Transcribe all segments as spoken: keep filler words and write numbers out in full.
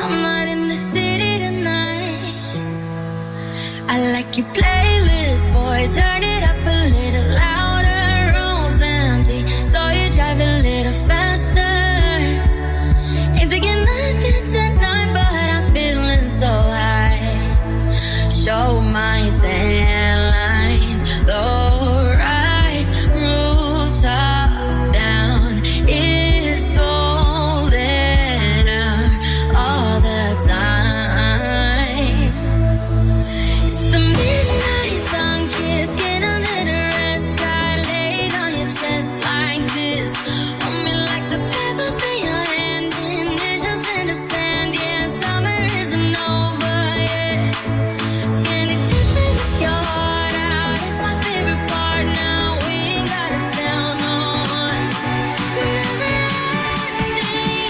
I'm not in the city tonight. I like your playlist, boy, turn it up a little louder. Road's empty, so you drive a little faster. Ain't taking nothing tonight, but I'm feeling so high. Show my tan lines, low rise, rooftop down. It's golden hour all the time. It's the midnight sun kiss, get under the red sky, laid on your chest like this. Hold me like the pebbles in your hand, and it's just in the sand. Yeah, summer isn't over yet. Skinny dipping your heart out, it's my favorite part now. We ain't gotta tell no one. Never ending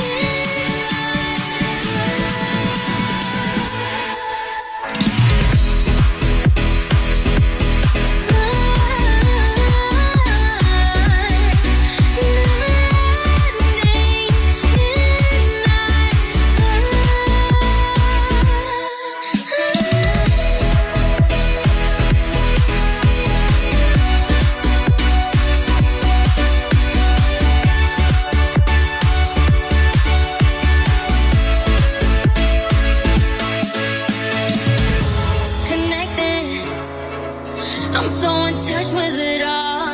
connected. I'm so in touch with it all.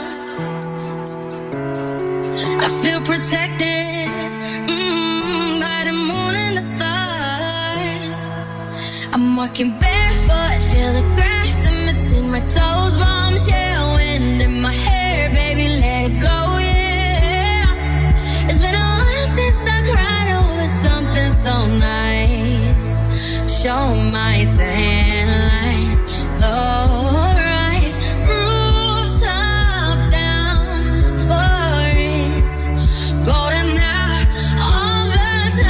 I feel protected mm, by the moon and the stars. I'm walking barefoot, feel the grass in between my toes. Bombshell wind in my hair, baby, let it blow, yeah. It's been a while since I cried over something so nice. Show my tan lines, low rise, rooftop down for it. Golden hour all the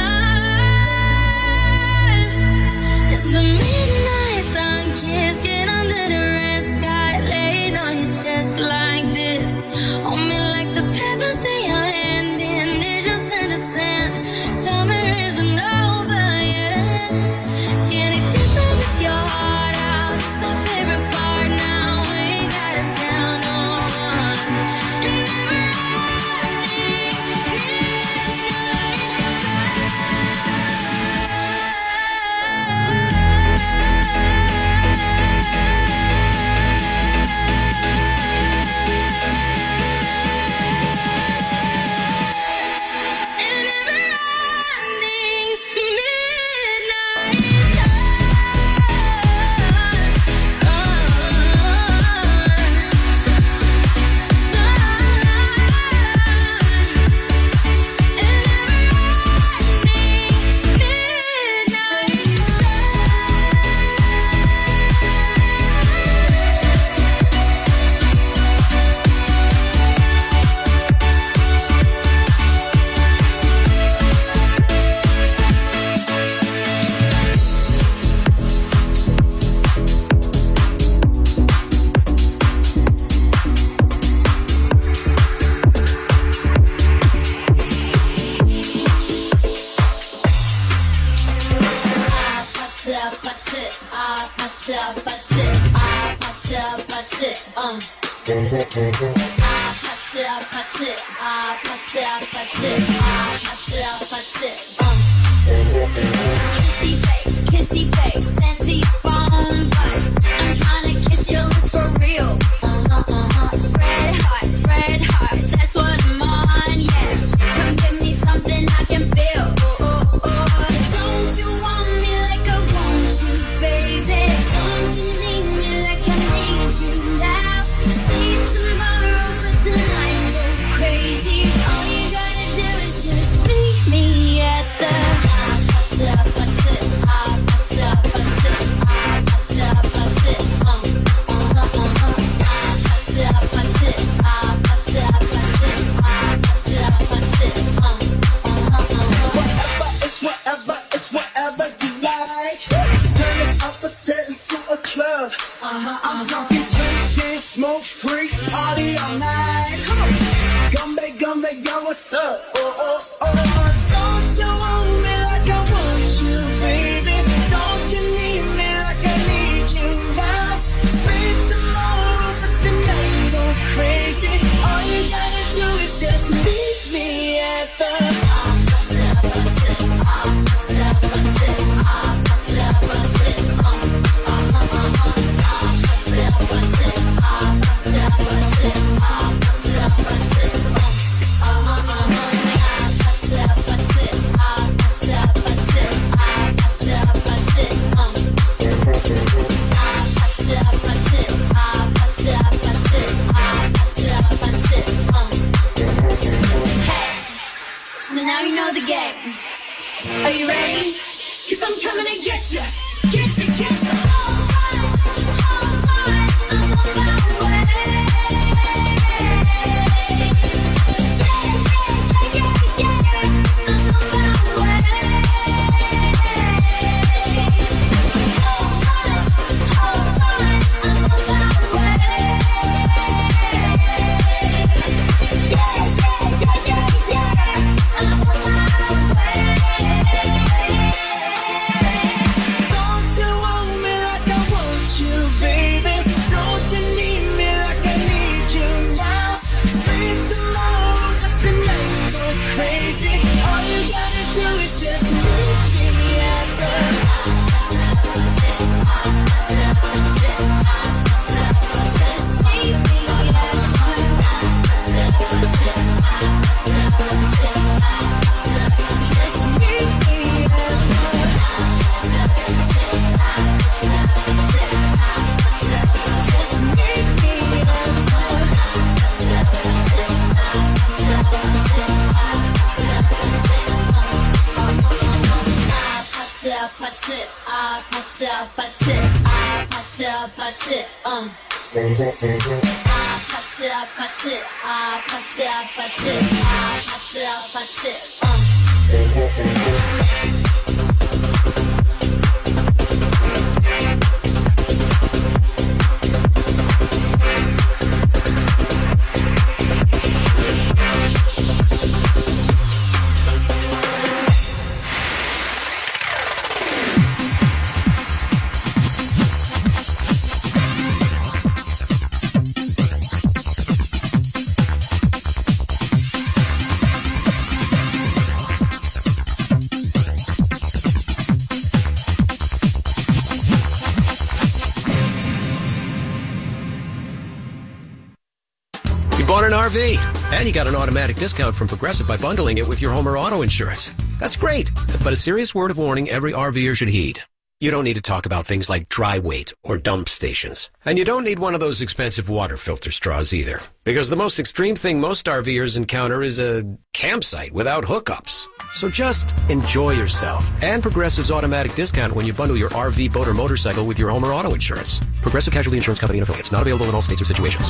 time. It's the midnight sun kiss, get under the red sky, laid on your chest like this. Hold me like the pebbles in your hand, and it's just in the sand. Summer isn't over yet. Skinny dipping with your heart out, it's my favorite part now. We ain't gotta tell no one. Never Kissy face, kissy face, sent to your phone, but I'm trying to kiss your lips for real. Uh-huh, uh-huh. Red hearts, red hearts, that's what I'm on, yeah. Come give me something I can feel. Oh, oh, oh. Don't you want me like I want you, baby? Don't you need me like I need you now? See tomorrow, but tonight go crazy. All you gotta do is just meet me at the uh-huh. Are you ready? 'Cause I'm coming to get you. Get you, get you. R V. And you got an automatic discount from Progressive by bundling it with your home or auto insurance. That's great. But a serious word of warning every RVer should heed. You don't need to talk about things like dry weight or dump stations. And you don't need one of those expensive water filter straws either. Because the most extreme thing most RVers encounter is a campsite without hookups. So just enjoy yourself. And Progressive's automatic discount when you bundle your R V, boat, or motorcycle with your home or auto insurance. Progressive Casualty Insurance Company and affiliates. Not available in all states or situations.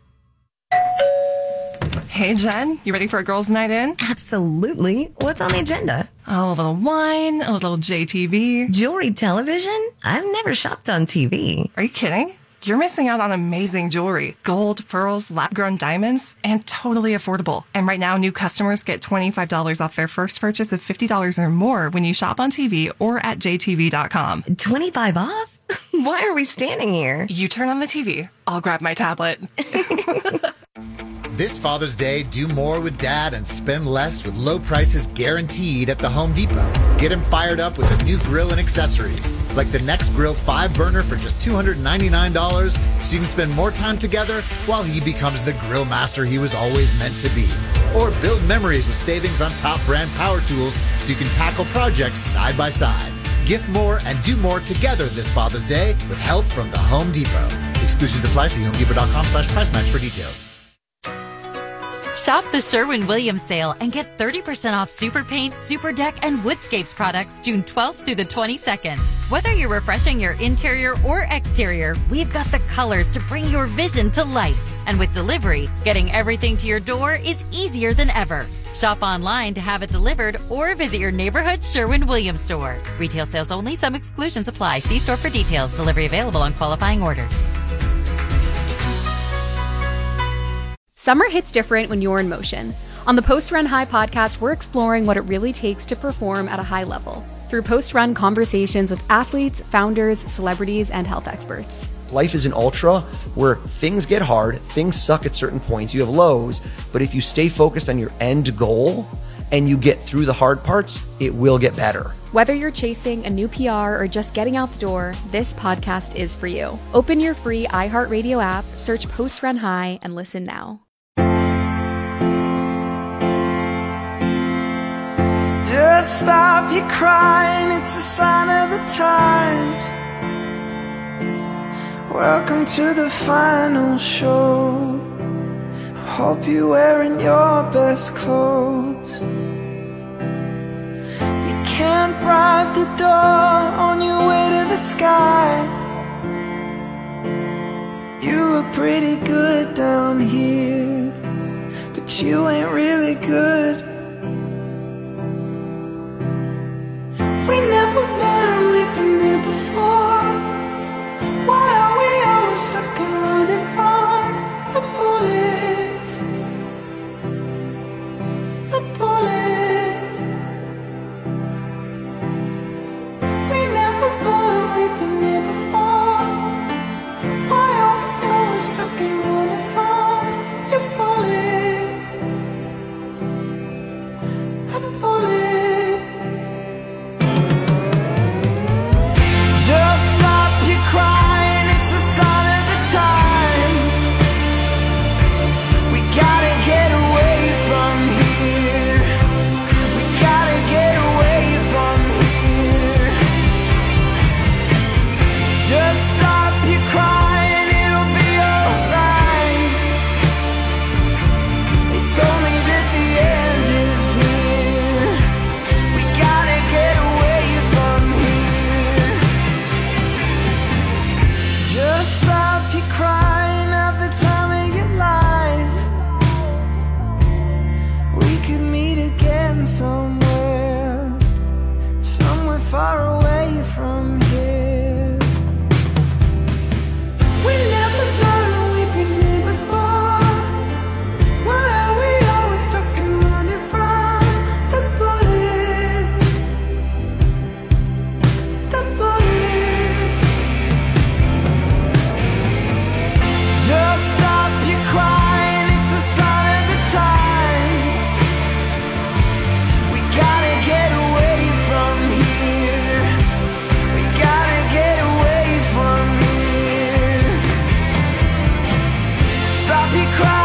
Hey, Jen, you ready for a girls' night in? Absolutely. What's on the agenda? Oh, a little wine, a little J T V. Jewelry television? I've never shopped on T V. Are you kidding? You're missing out on amazing jewelry. Gold, pearls, lab-grown diamonds, and totally affordable. And right now, new customers get twenty-five dollars off their first purchase of fifty dollars or more when you shop on T V or at J T V dot com. twenty-five off? Why are we standing here? You turn on the T V. I'll grab my tablet. This Father's Day, do more with Dad and spend less with low prices guaranteed at the Home Depot. Get him fired up with a new grill and accessories, like the Next Grill five burner for just two hundred ninety-nine dollars, so you can spend more time together while he becomes the grill master he was always meant to be. Or build memories with savings on top brand power tools so you can tackle projects side by side. Gift more and do more together this Father's Day with help from the Home Depot. Exclusions apply. See home depot dot com slash price match for details. Shop the Sherwin-Williams sale and get thirty percent off Super Paint, Super Deck, and Woodscapes products June twelfth through the twenty-second. Whether you're refreshing your interior or exterior, we've got the colors to bring your vision to life. And with delivery, getting everything to your door is easier than ever. Shop online to have it delivered or visit your neighborhood Sherwin-Williams store. Retail sales only. Some exclusions apply. See store for details. Delivery available on qualifying orders. Summer hits different when you're in motion. On the Post Run High podcast, we're exploring what it really takes to perform at a high level through post-run conversations with athletes, founders, celebrities, and health experts. Life is an ultra where things get hard, things suck at certain points, you have lows, but if you stay focused on your end goal, and you get through the hard parts, it will get better. Whether you're chasing a new P R or just getting out the door, this podcast is for you. Open your free iHeartRadio app, search Post Run High, and listen now. Just stop your crying, it's a sign of the times. Welcome to the final show. I hope you're wearing your best clothes. Can't bribe the door on your way to the sky. You look pretty good down here, but you ain't really good. We never learned, we've been here before. Why are we always stuck and running from the bullets? The bullets. Stuck and running from your bullets, a bullet. Just stop your crying, it's a sign of the times. We gotta get away from here. We gotta get away from here. Just stop your crying. Told me that the end is near. We gotta get away from here. Just stop your crying at the time of your life. We could meet again somewhere, somewhere far away from here. We never learned, we've been here before. Why are we always stuck and running from the bullets? The bullets. Just stop your crying, it's a sign of the times. We gotta get away from here. We gotta get away from here. Stop your crying.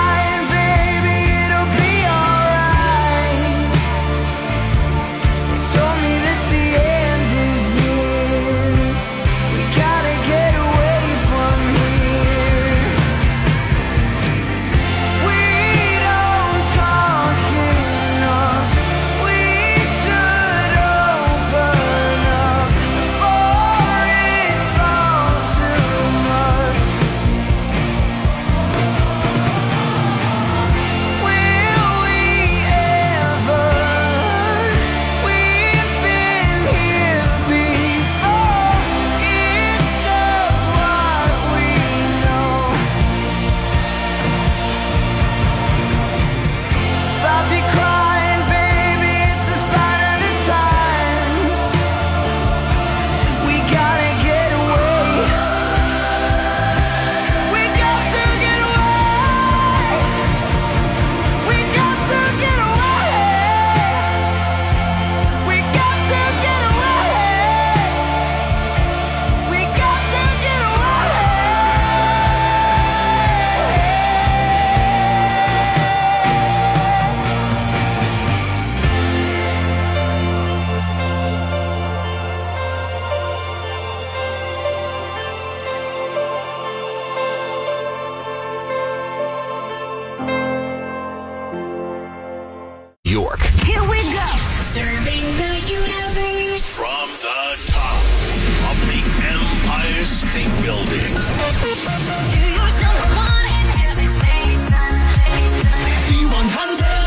York. Here we go. Serving the universe. From the top of the Empire State Building. New York's number one hit music station. Z one hundred.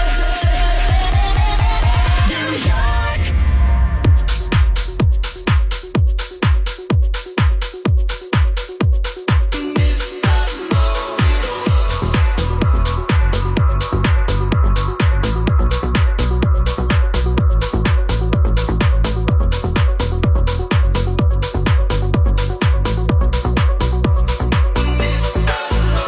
New York. Mister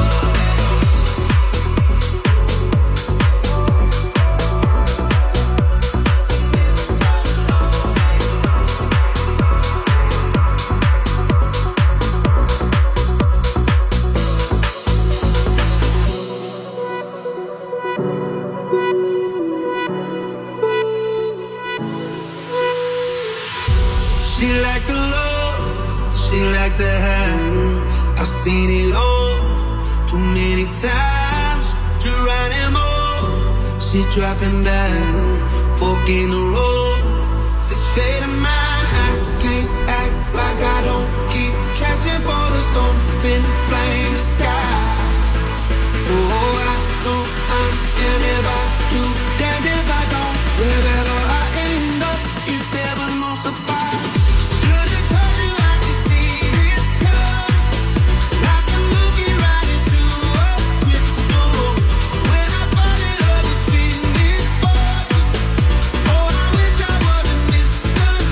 She like the love, she like the high. I've seen it all, too many times. Geronimo, she's dropping back, fork in the road. This fate of mine, I can't act like I don't keep trashing for the storm, then blame the sky. Oh, I know I'm damned if I do, damned if I don't. Wherever I end up, it's never no surprise. Should've told you I could see this coming, like I'm looking right into a crystal. When I fall in love, it's sweet misfortune. Oh, I wish I wasn't Mister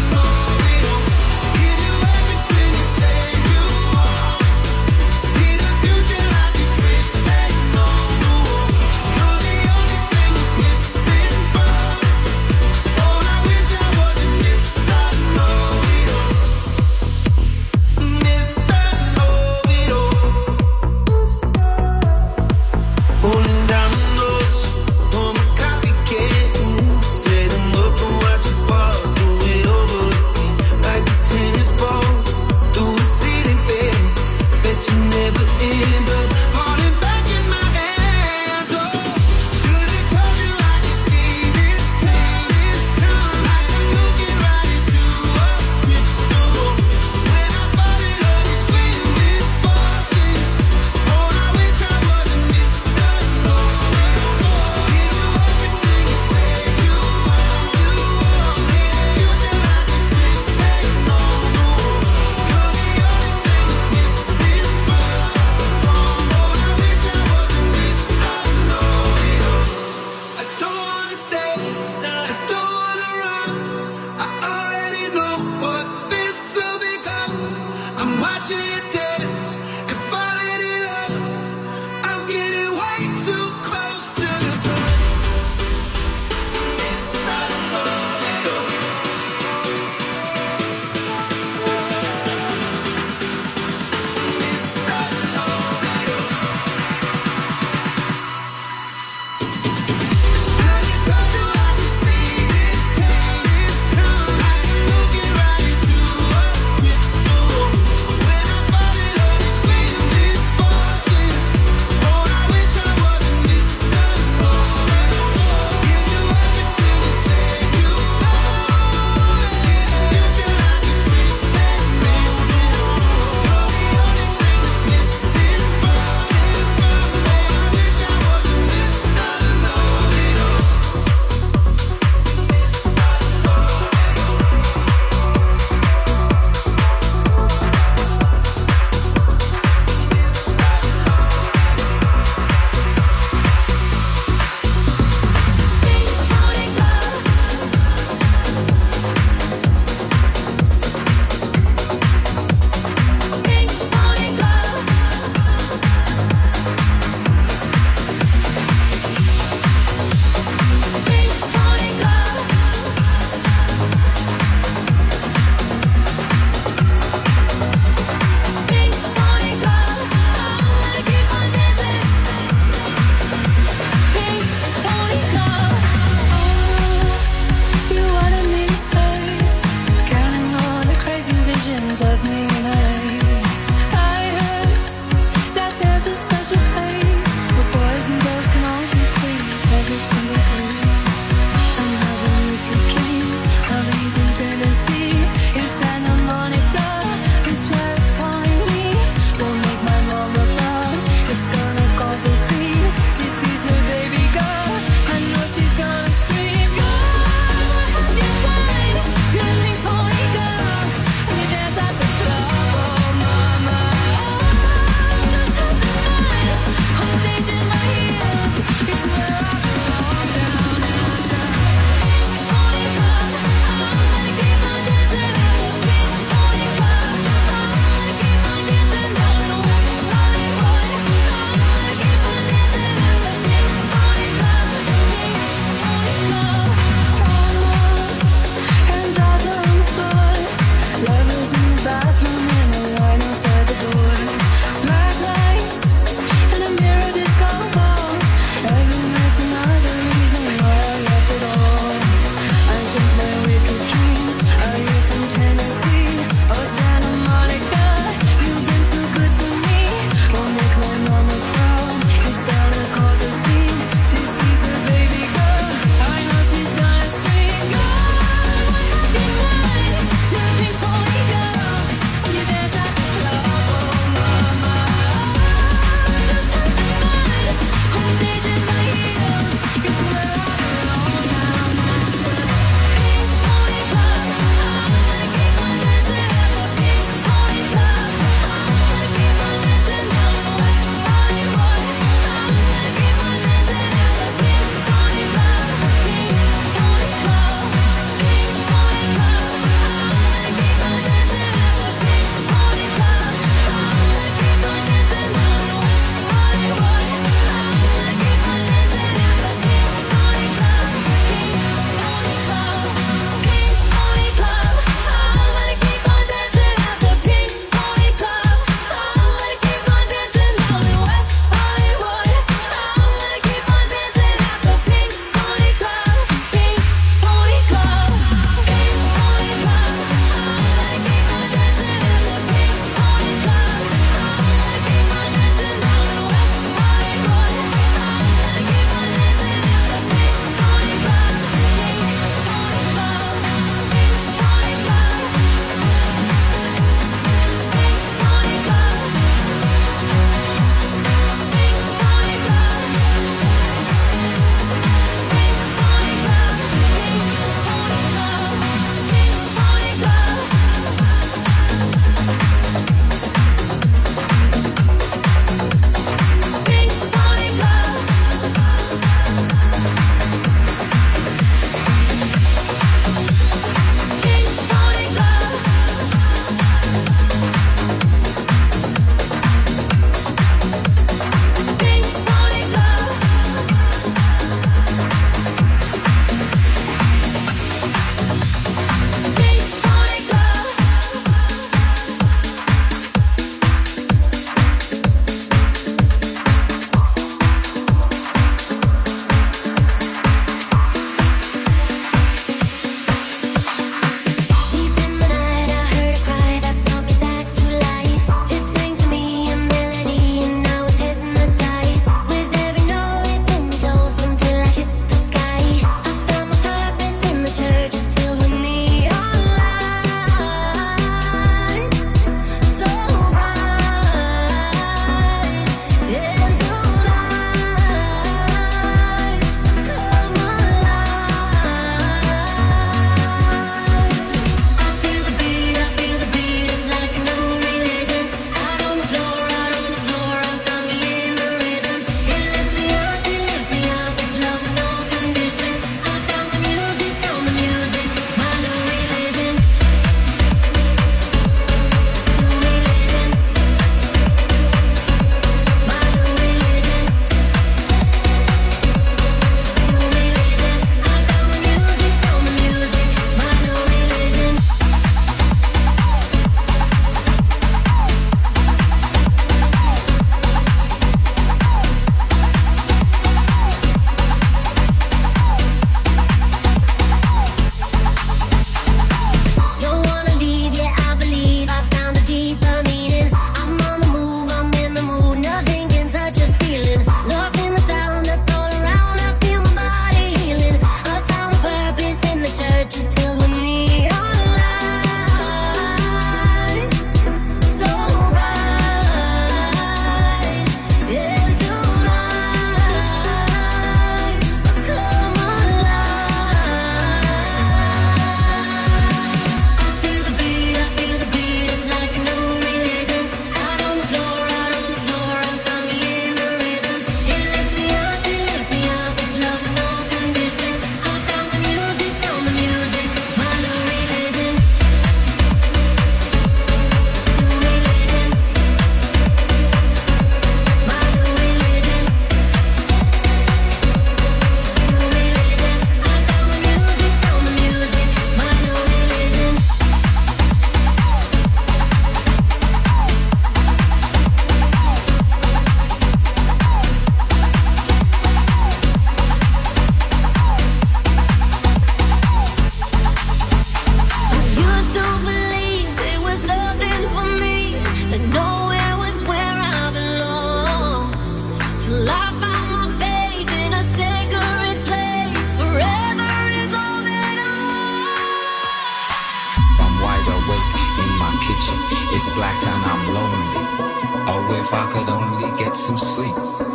black and I'm lonely. Oh, if I could only get some sleep.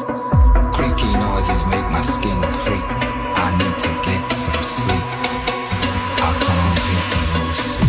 Creaky noises make my skin creep. I need to get some sleep. I can't get no sleep.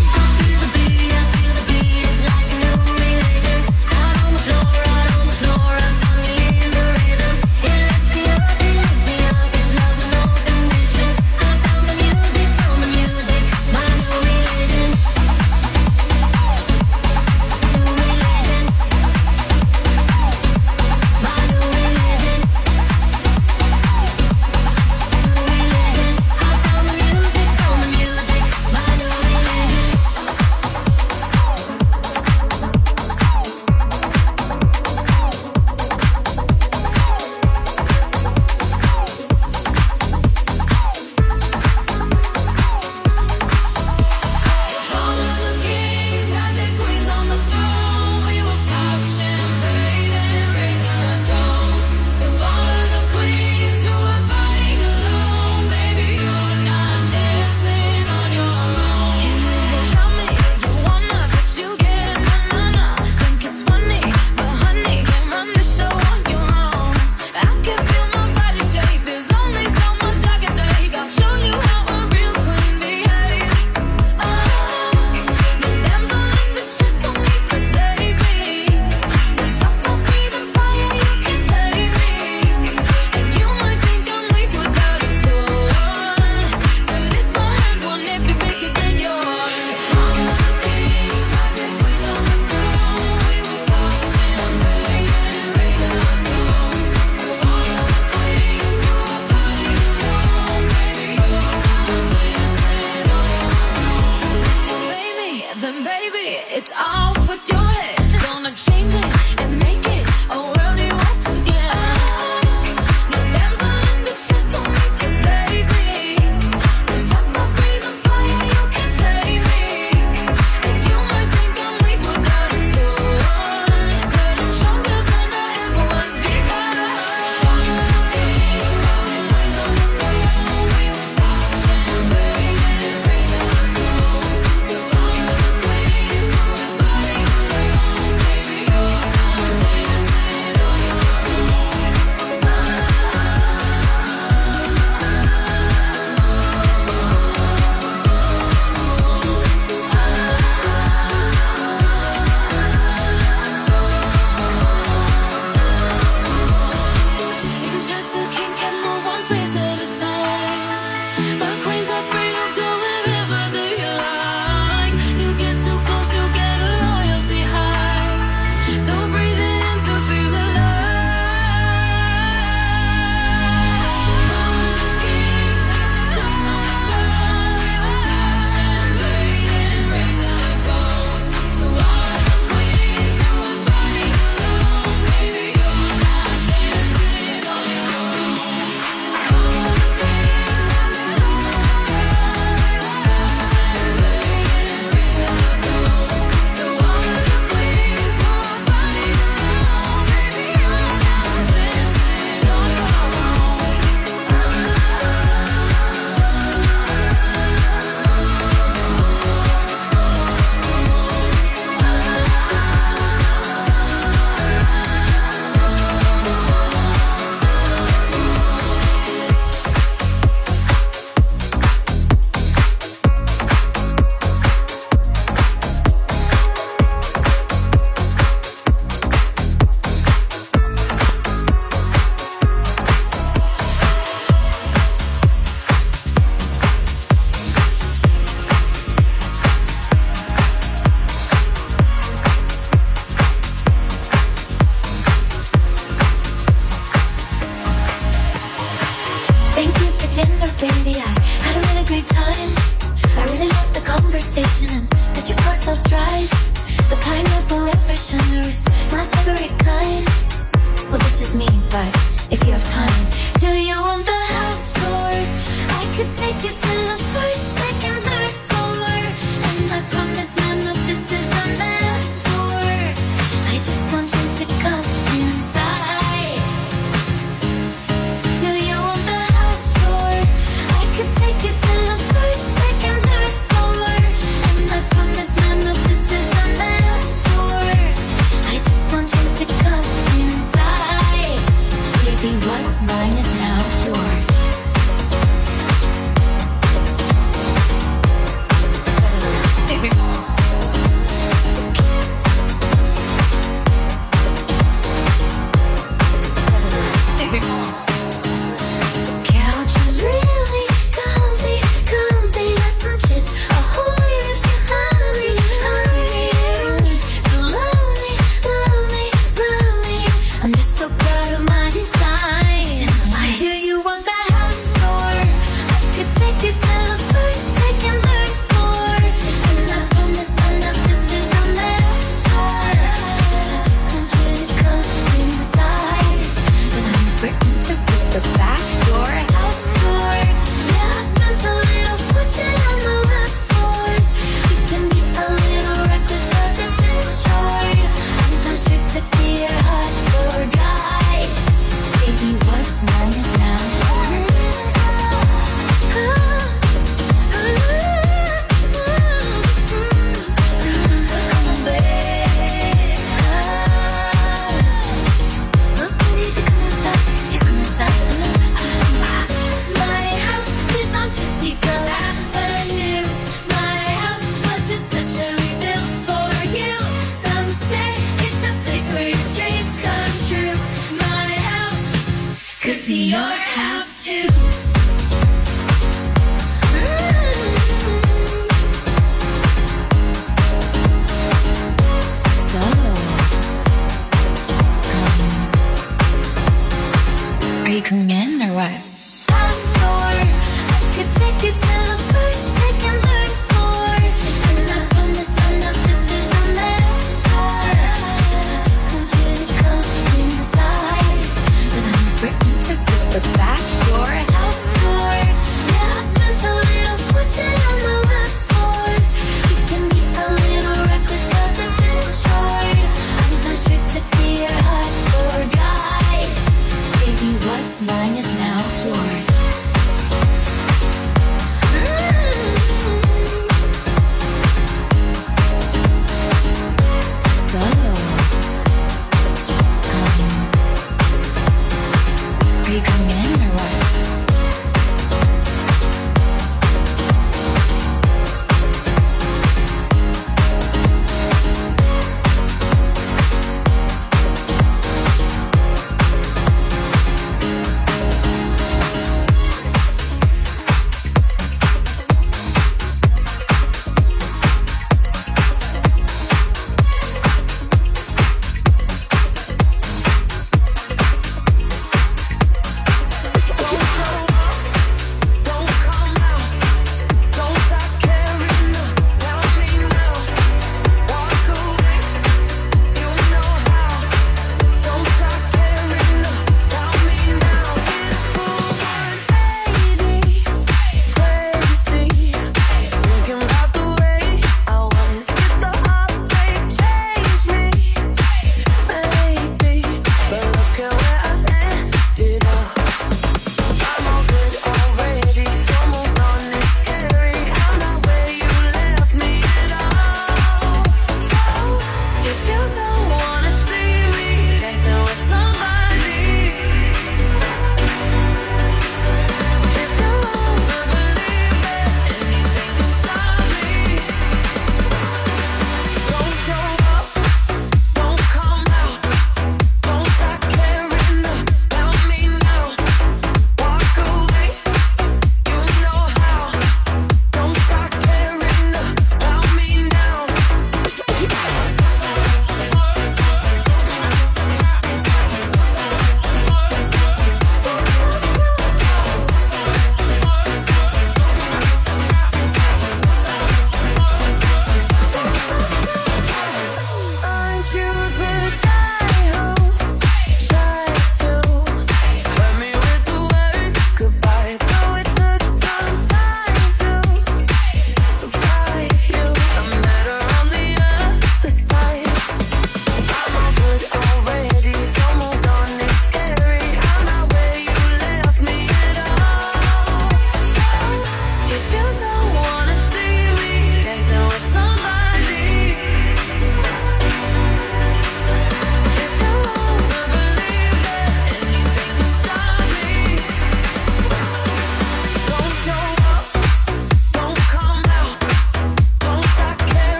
First, second, third floor, and I promise none of this is a metaphor.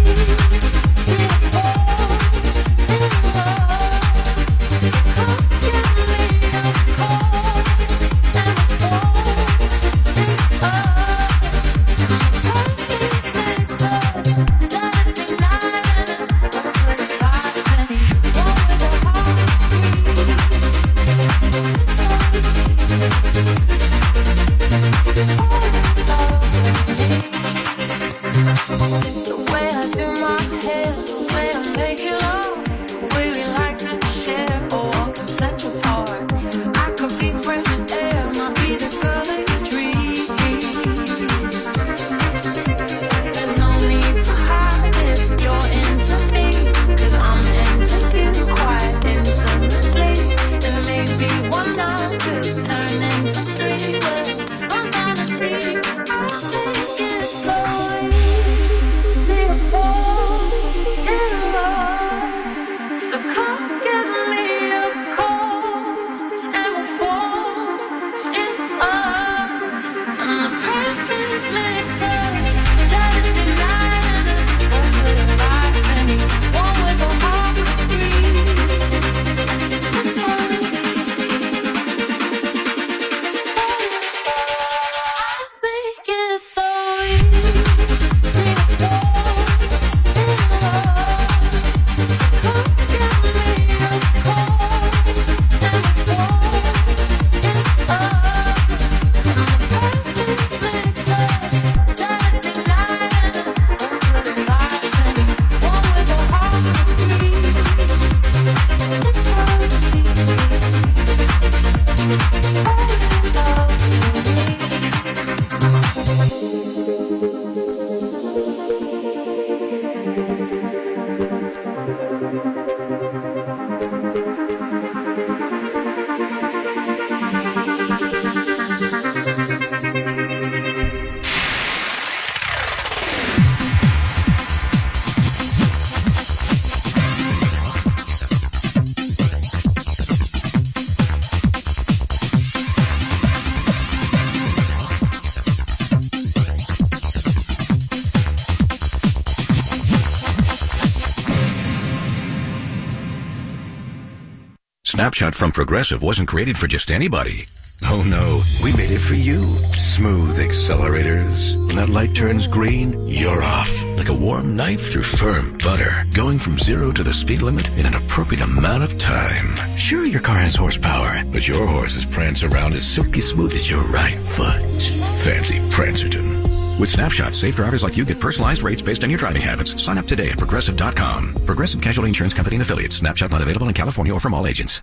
Snapshot from Progressive wasn't created for just anybody. Oh no, we made it for you. Smooth accelerators. When that light turns green, you're off. Like a warm knife through firm butter. Going from zero to the speed limit in an appropriate amount of time. Sure, your car has horsepower, but your horses prance around as silky smooth as your right foot. Fancy Prancerton. With Snapshot, safe drivers like you get personalized rates based on your driving habits. Sign up today at Progressive dot com. Progressive Casualty Insurance Company and Affiliates. Snapshot not available in California or from all agents.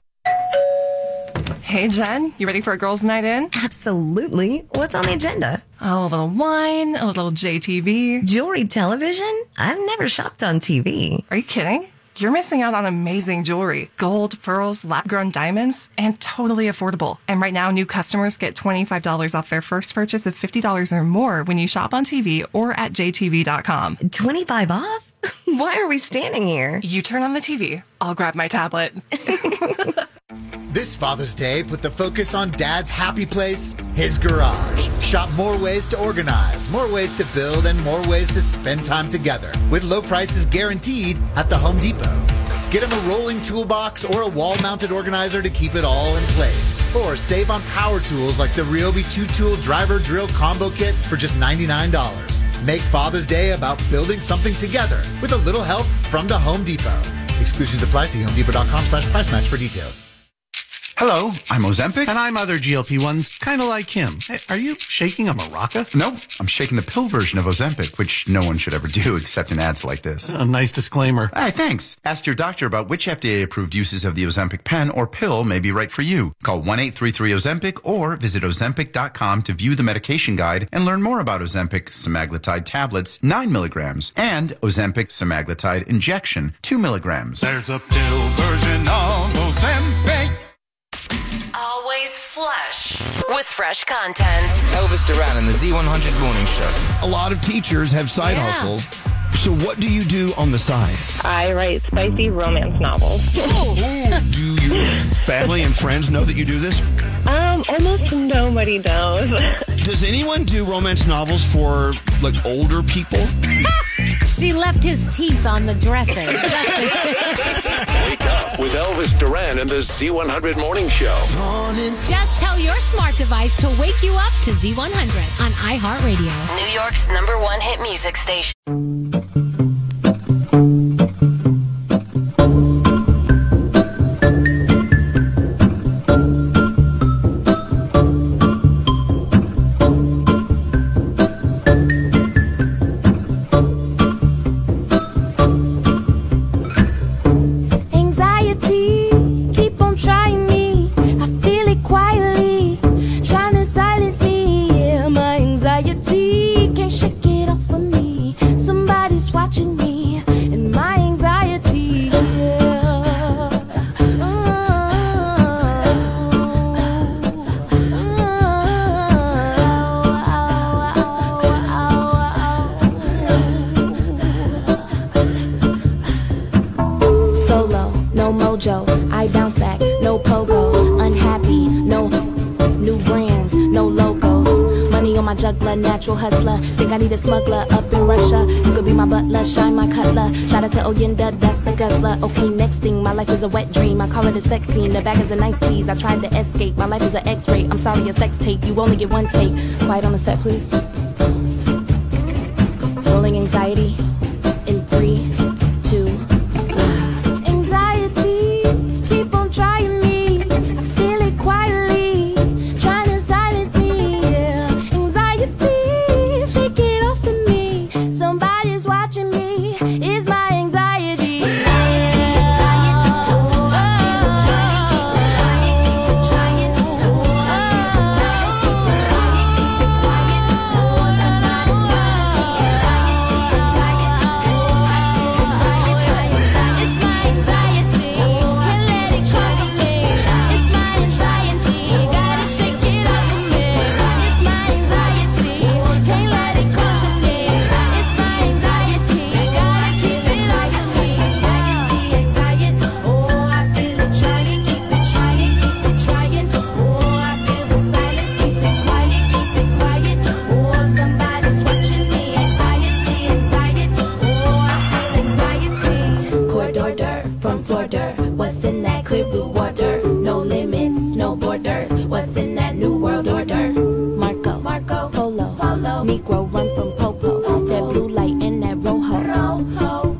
Hey, Jen, you ready for a girls' night in? Absolutely. What's on the agenda? Oh, a little wine, a little J T V. Jewelry television? I've never shopped on T V. Are you kidding? You're missing out on amazing jewelry. Gold, pearls, lab-grown diamonds, and totally affordable. And right now, new customers get twenty-five dollars off their first purchase of fifty dollars or more when you shop on T V or at J T V dot com. twenty-five off? Why are we standing here? You turn on the T V. I'll grab my tablet. This Father's Day, put the focus on Dad's happy place, his garage. Shop more ways to organize, more ways to build, and more ways to spend time together with low prices guaranteed at the Home Depot. Get him a rolling toolbox or a wall-mounted organizer to keep it all in place. Or save on power tools like the Ryobi two-tool driver drill combo kit for just ninety-nine dollars. Make Father's Day about building something together with a little help from the Home Depot. Exclusions apply. See home depot dot com slash price match for details. Hello, I'm Ozempic. And I'm other G L P ones, kind of like him. Hey, are you shaking a maraca? No, I'm shaking the pill version of Ozempic, which no one should ever do except in ads like this. A nice disclaimer. Hey, thanks. Ask your doctor about which F D A-approved uses of the Ozempic pen or pill may be right for you. Call one eight three three Ozempic or visit ozempic dot com to view the medication guide and learn more about Ozempic semaglutide tablets, nine milligrams, and Ozempic semaglutide injection, two milligrams. There's a pill version of Ozempic. Always flush with fresh content. Elvis Duran and the Z one hundred Morning Show. A lot of teachers have side Yeah. hustles. So what do you do on the side? I write spicy romance novels. Do your family and friends know that you do this? Um, almost nobody knows. Does anyone do romance novels for, like, older people? She left his teeth on the dresser. Wake up with Elvis Duran and the Z one hundred Morning Show. Just tell your smart device to wake you up to Z one hundred on iHeartRadio. New York's number one hit music station. I bounce back, no pogo, unhappy, no new brands, no logos. Money on my juggler, natural hustler. Think I need a smuggler up in Russia. You could be my butler, shine my cutler. Shout out to Oyenda, that's the guzzler. Okay, next thing, my life is a wet dream. I call it a sex scene, the back is a nice tease. I tried to escape, my life is an X-ray. I'm sorry, a sex tape, you only get one take. Quiet on the set, please. Rolling anxiety in three, two, one. Anxiety, keep on trying me. I feel it quietly, trying to silence me. Yeah. Anxiety, shake it off of me. Somebody's watching me. It's my anxiety. What's in that clear blue water? No limits, no borders. What's in that new world order? Marco, Marco, Polo, Polo. Negro run from Popo. Popo. That blue light and that rojo. Rojo.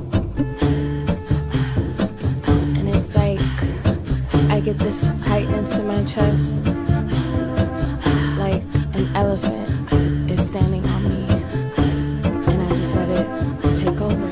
And it's like I get this tightness in my chest, like an elephant is standing on me, and I just let it take over.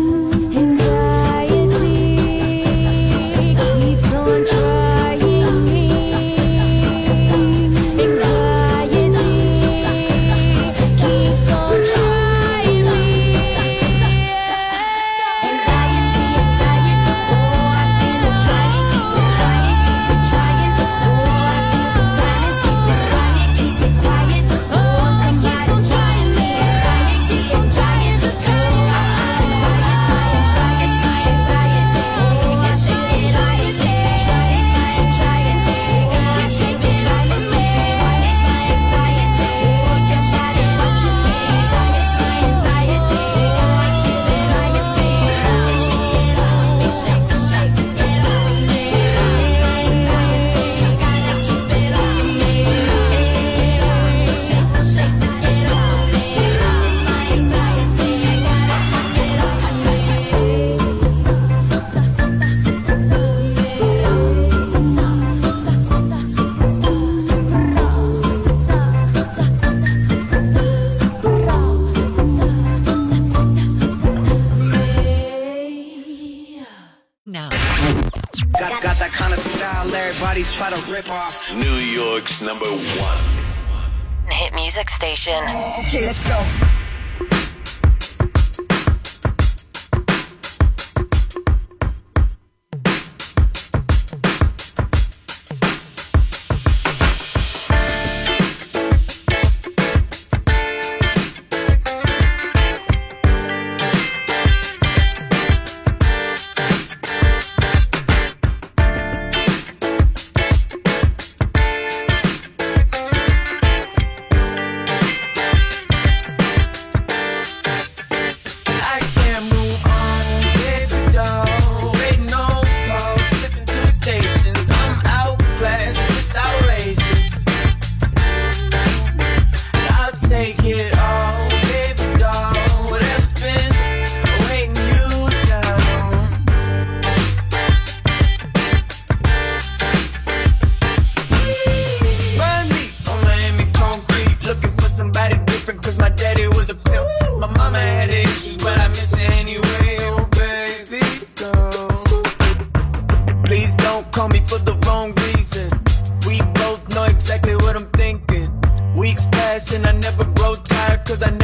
Try to rip off New York's number one hit music station. Okay, let's go.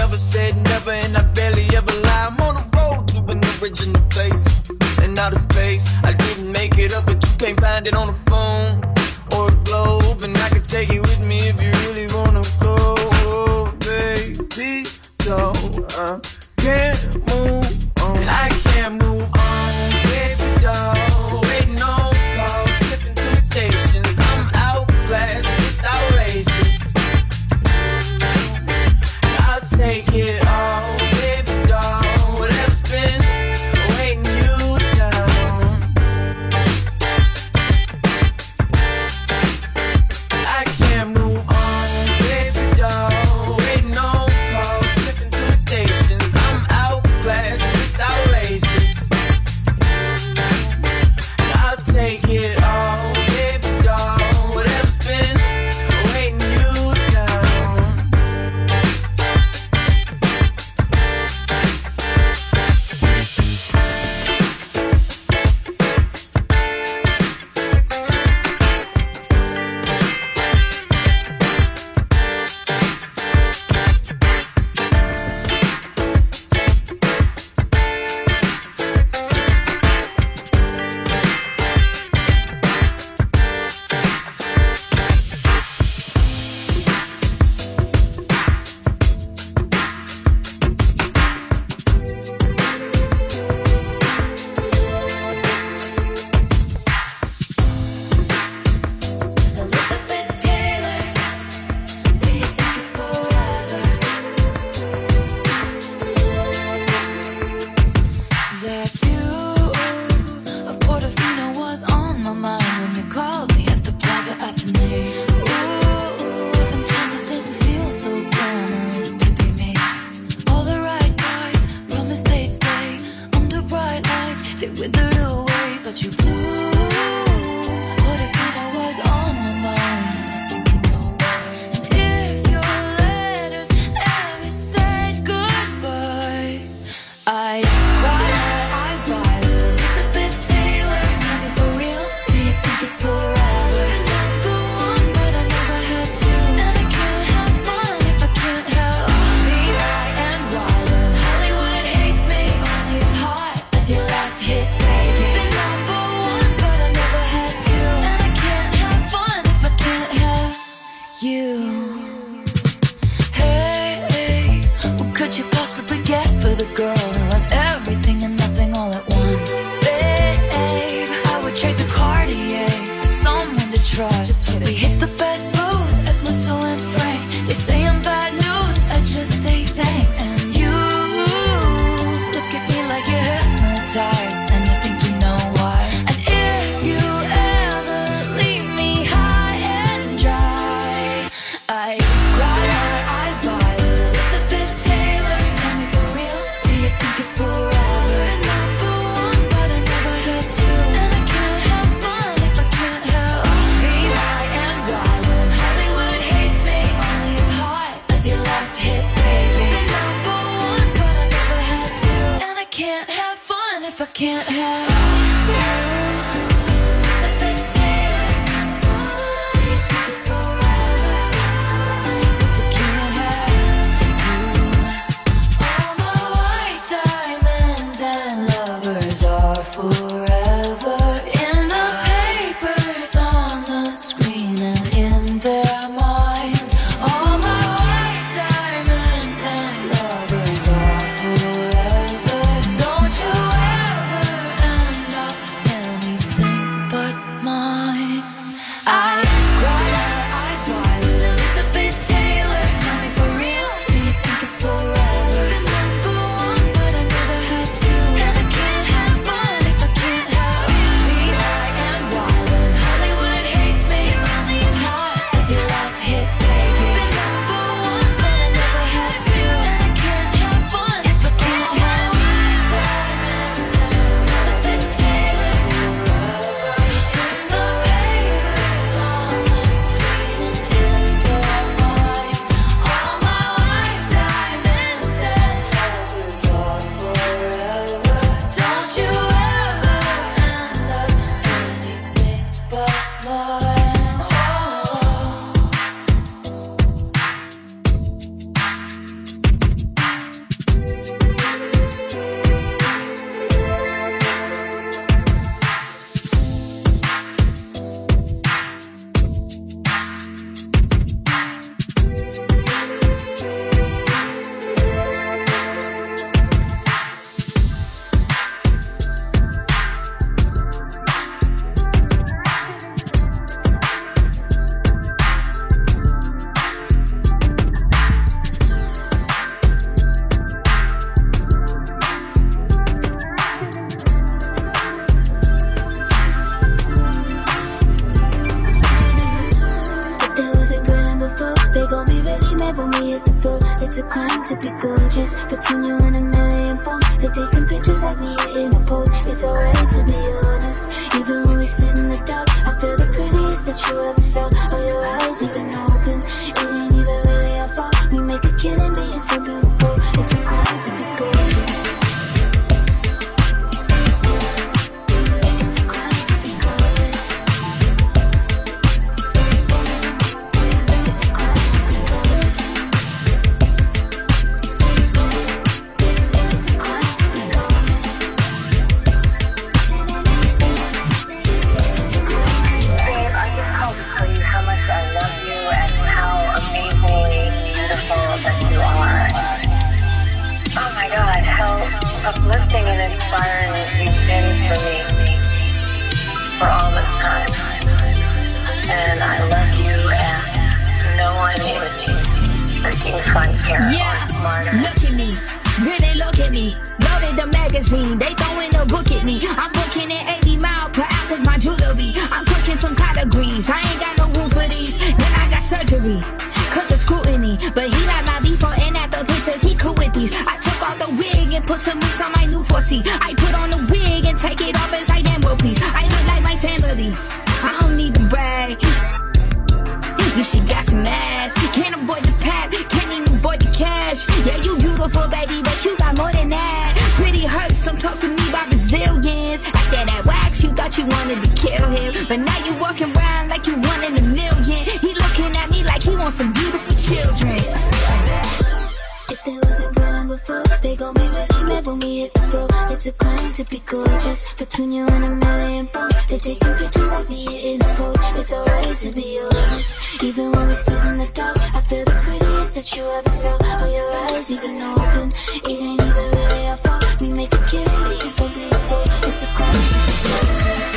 never said never, and I barely ever lie. I'm on the road to an original place and out of space. I didn't make it up, but you can't find it on the phone or a globe, and I can take you with me if you really wanna go, oh, baby. So I can't move on. I can't move on, baby doll. Waiting on calls, flipping through stations. I'm outclassed, it's outrageous. I'll take it all, baby doll. Whatever's been weighing you down. I can't move on, baby doll. Waiting on calls, flipping through stations. I'm outclassed, it's outrageous. I'll take it all, baby doll. Whatever's been weighing you down. That view of Portofino was on my mind when you called me at the Plaza Atene. Ooh, oftentimes it doesn't feel so glamorous to be me. All the right guys promised they'd stay under bright lights. They withered away, but you blew. Portofino was on my mind. I think you know why. And if your letters ever said goodbye, I cried my eyes wide. Elizabeth Taylor, tell me for real, do you think it's forever? Number one, but I never had to. And I can't have fun if I can't have me, I, and why. When Hollywood hates me, only as hot as your last hit, baby. Been number one, but I never had to. And I can't have fun if I can't have you. Hey, what could you possibly get for the girl who has everything and nothing all at once? Babe, I would trade the Cartier for someone to trust. We hit the best booth at Musso and Frank's. They say I'm bad news, I just say thanks. And you look at me like you're hypnotized, and I think you know why. And if you ever leave me high and dry, I cry my eyes wide. Elizabeth Taylor, tell me for real, do you think it's forever? Number one, but I never had to. And I can't have fun if I can't have me, my, and why. When Hollywood hates me, only as hot as your last hit, baby. Number one, but I never had to. And I can't have fun if I can't have you. Elizabeth Taylor, do you think it's forever? If I can't have you. All my white diamonds and lovers are forever in the papers, on the screen, and in their minds. All my white diamonds and lovers are forever. Don't you ever end up anything but mine. I cry my eyes wide. Elizabeth Taylor, tell me for real, do you think it's forever? Number one, but I never had to. And I can't have fun if I can't family. I put on a wig and take it off as I am, well please. I look like my family. I don't need to brag. Yeah, she got some ass. Can't avoid the pap, can't even avoid the cash. Yeah, you beautiful, baby, but you got more than that. Pretty hurts, don't talk to me about Brazilians. After that wax, you thought you wanted to kill him, but now you walking around like you one in a million. He looking at me like he wants some beautiful children. If there wasn't problem before, they gon' be really mad when we hit the floor. It's a crime to be gorgeous, between you and a million posts. They're taking pictures like me hitting a post. It's alright to be honest, even when we sit in the dark. I feel the prettiest that you ever saw. Oh, your eyes even open, it ain't even really our fault. We make a killing being so beautiful. It's a crime to be gorgeous.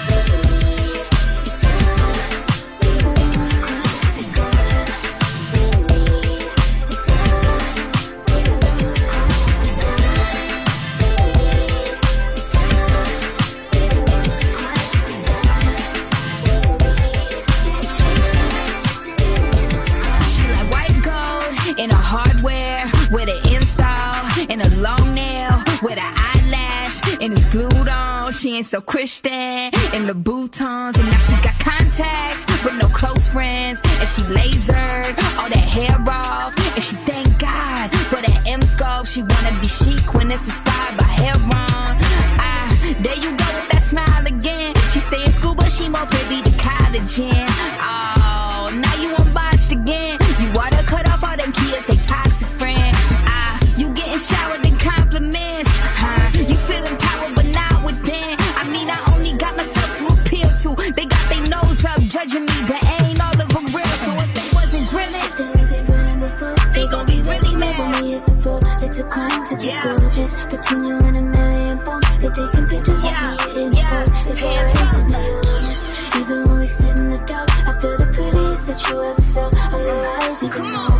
With an install and a long nail, with an eyelash and it's glued on. She ain't so Christian in the boutons, and now she got contacts with no close friends, and she lasered all that hair off, and she thank God for that M scope. She wanna be chic when it's inspired by Heron. Ah, there you go with that smile again. She stay in school but she more privy to collagen. Oh, now you unbotched again. You water cut off all them kids, they toxic friends. Showered in compliments, huh? You feeling power but not within. I mean, I only got myself to appeal to. They got their nose up judging me, but ain't all of them real. So if they wasn't grilling, if they wasn't grilling before, they gon' be really mad when we hit the floor. It's a crime to be yeah. gorgeous, between you and a million posts. They taking pictures yeah. like me hitting yeah. the post. It's alright to be honest, even when we sit in the dark. I feel the prettiest that you ever saw. Oh, your eyes, you come on.